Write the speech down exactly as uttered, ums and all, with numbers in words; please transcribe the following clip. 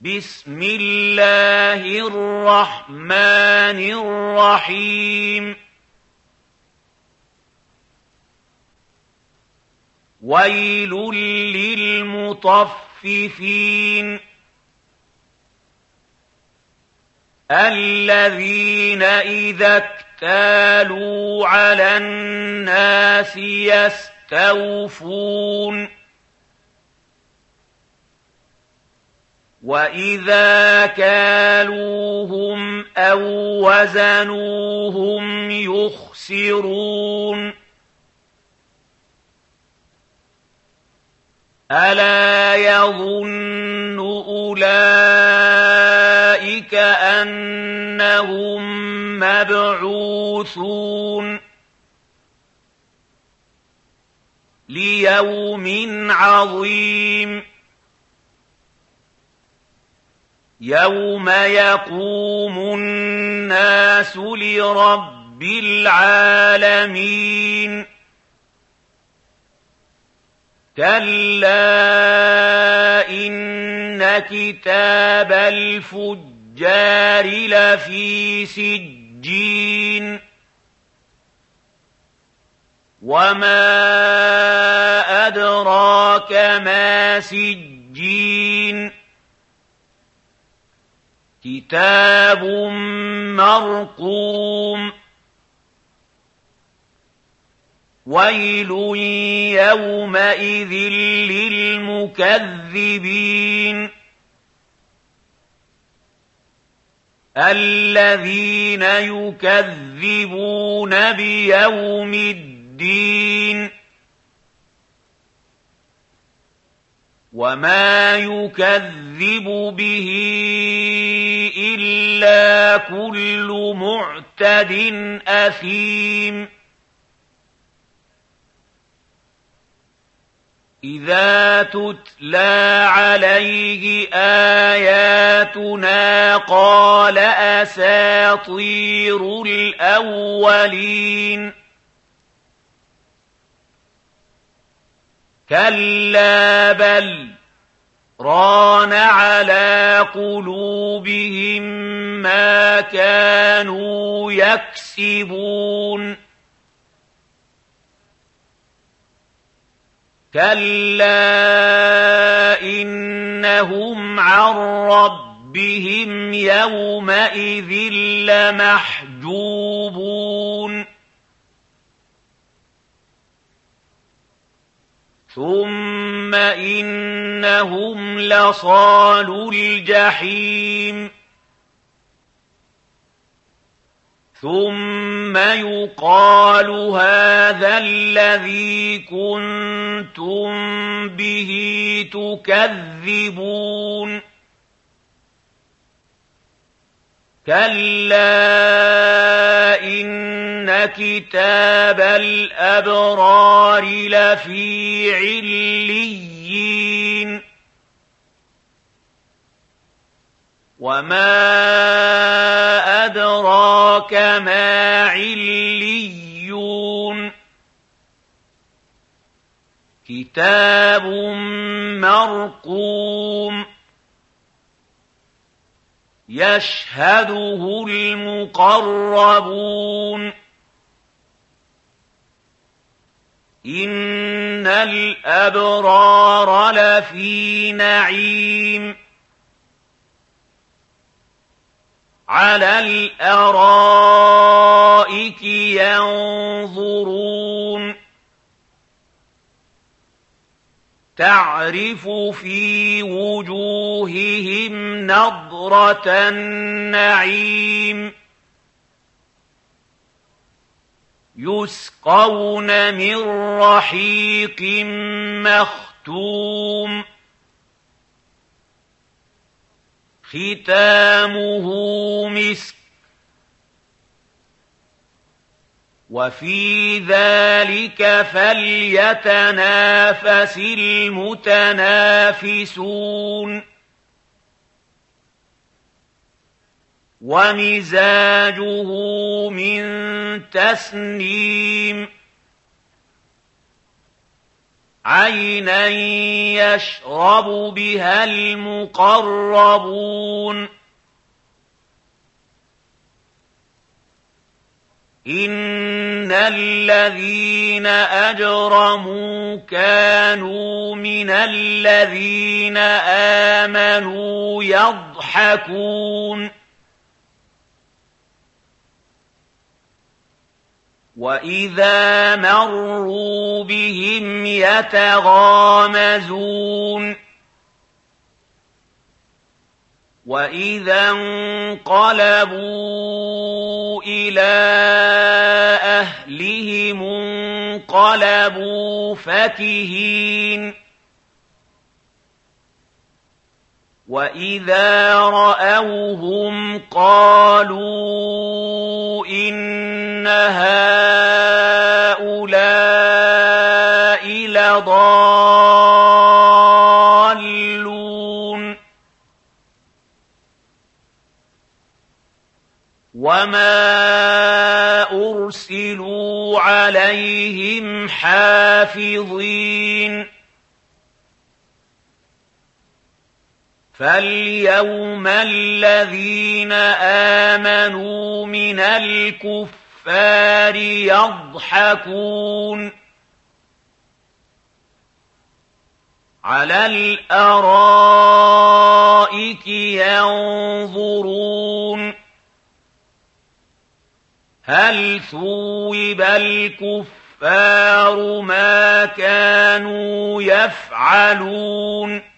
بسم الله الرحمن الرحيم ويل للمطففين الذين إذا اكتالوا على الناس يستوفون وإذا كالوهم أو وزنوهم يخسرون ألا يظن أولئك أنهم مبعوثون ليوم عظيم يوم يقوم الناس لرب العالمين كلا إن كتاب الفجار لفي سجين وما أدراك ما سجين كتاب مرقوم ويل يومئذ للمكذبين الذين يكذبون بيوم الدين وما يكذب به إلا كل معتد أثيم إذا تتلى عليه آياتنا قال أساطير الأولين كلا بل ران على قلوبهم ما كانوا يكسبون كلا إنهم عن ربهم يومئذ لمحجوبون ثم إنهم لصالو الجحيم ثم يقال هذا الذي كنتم به تكذبون كلا إن كتاب الأبرار لفي عليين وما أدراك ما عليون كتاب مرقوم يشهده المقربون إن الأبرار لفي نعيم على الأرائك ينظرون تعرف في وجوههم نضرة النعيم يسقون من رحيق مختوم ختامه مسك وفي ذلك فليتنافس المتنافسون ومزاجه من تسنيم عَيْنًا يَشْرَبُ بِهَا الْمُقَرَّبُونَ إِنَّ الَّذِينَ أَجْرَمُوا كَانُوا مِنَ الَّذِينَ آمَنُوا يَضْحَكُونَ وَإِذَا مَرُّوا بِهِمْ يَتَغَامَزُونَ وَإِذَا انقَلَبُوا إِلَىٰ أَهْلِهِمُ انقَلَبُوا فَكِهِينَ وَإِذَا رَأَوْهُمْ قَالُوا إِنَّ هَٰؤُلَاءِ لَضَالُّونَ وَمَا أُرْسِلُوا عَلَيْهِمْ حَافِظِينَ فَالْيَوْمَ الَّذِينَ آمَنُوا مِنَ الْكُفَّارِ يَضْحَكُونَ عَلَى الْأَرَائِكِ يَنظُرُونَ هَلْ ثُوِّبَ الْكُفَّارُ مَا كَانُوا يَفْعَلُونَ